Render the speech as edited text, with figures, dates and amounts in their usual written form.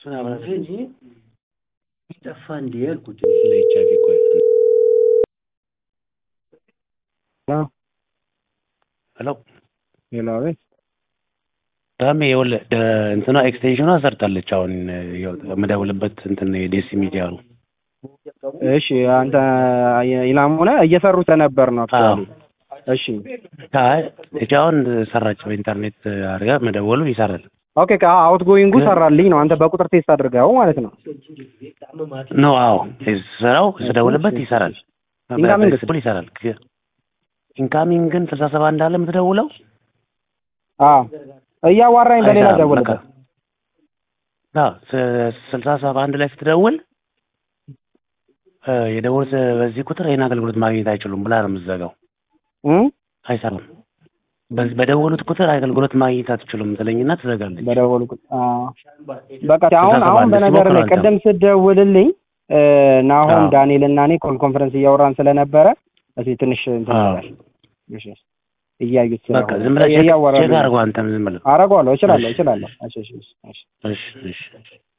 እሱን አብራሽ እንጂ ጠፋ እንዴ ያልኩት ለኤችአይቪ ቆይ ሄሎ ሄሎ ታሜ ይኸውልህ እንትና ኤክስቴንሽኗ ሰርታለች አሁን የምደውልበት እንትን የዴሲ ሚዲያ ነው እሺ አንተ ኢላሙና እየሰሩት ነበር ነው አክቹአሊ እሺ እጃውን ሰራች በኢንተርኔት አድርጋ መደወሉ ይሰራል ኦኬ አውት ጎይንጉ ሰራልኝ ነው አንተ በቁጥር ቴስት አድርገው ማለት ነው ነው አዎ ስራው ስደውልበት ይሰራል ኢንካሚንግ ይሰራል ኢንካሚንግ ግን 67 እንዳለ የምትደውለው እያዋራኝ በሌላ ደውልበት 67 ላይ ስትደውል የደወል በዚህ ቁጥር ይሄን አገልግሎት ማግኘት አይችሉም ብላ ነው የምትዘጋው አይሰራም በደወሉት ቁጥር አገልግሎት ማግኘት አትችሉም ትለኝና ትዘጋለች በደወሉ በቃ አሁን በነገር ላይ ቀደም ስትደውልልኝ ናሆም ዳንኤል እና እኔ ኮንፈረንስ እያወራን ስለነበረ እዚህ ትንሽ እንትን ይላል እሺ እያዩት በቃ ዝም ብለህ ቼክ አድርገው አንተም ዝም ብለህ አረጋለሁ እችላለሁ እሺ እሺ